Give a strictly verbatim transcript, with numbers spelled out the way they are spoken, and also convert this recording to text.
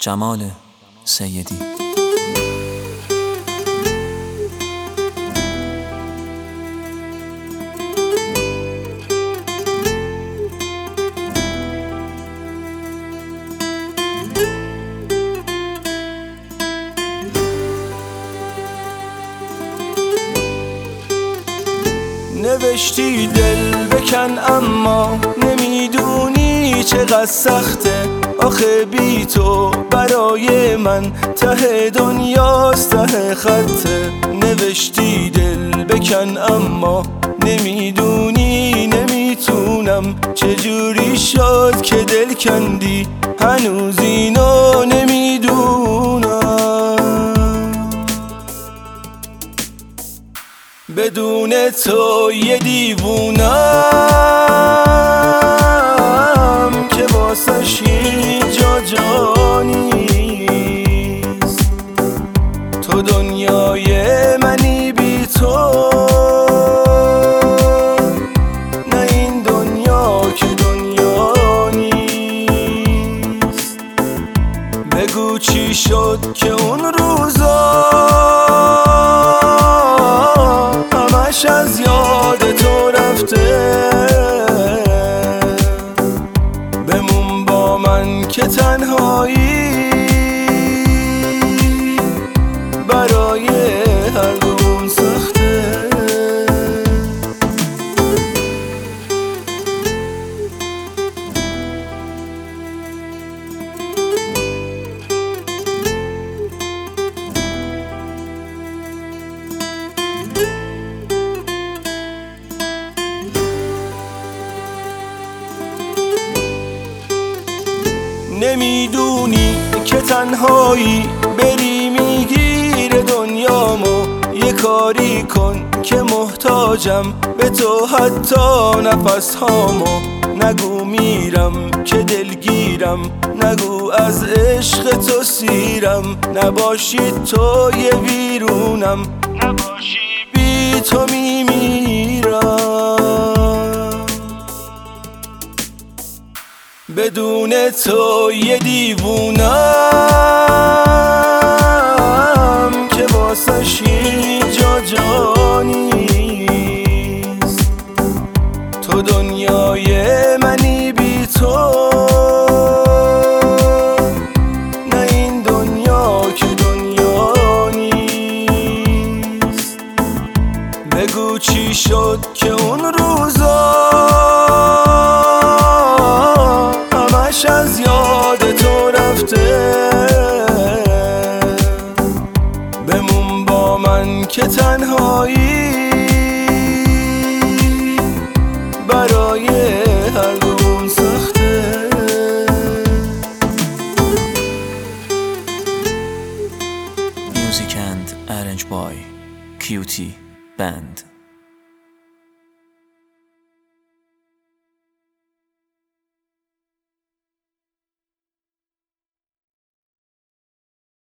جمال سیدی. نوشتی دل بکن اما نمیدونی چقدر سخته، آخه بی تو برای من ته دنیاست ته خطه. نوشتی دل بکن اما نمیدونی نمیتونم، چجوری شد که دل کندی هنوز اینو نمیدونم. بدون تو یه دیوونم که واسش اینجا جا نیست. تو دنیای منی بی تو، نه این دنیا که دنیا نیست. بگو چی شد که اون روزا از یاد تو رفته، بمون با من که تنهایی برای هر دوم سخته. نمیدونی که تنهایی بری میگیره دنیامو، یه کاری کن که محتاجم به تو حتی نفس هامو. نگو میرم که دلگیرم، نگو از عشق تو سیرم. نباشی تو یه ویرونم، نباشی بی تو میمیرم. بدون تو یه دیوونم که واسش اینجا جا نیست. تو دنیای منی بی تو، نه این دنیا که دنیا نیست. بگو چی شد که اون روزا از یاد تو رفته، بمون با من که تنهایی برای هر دوم سخته. Music and arranged by کیوتی Band.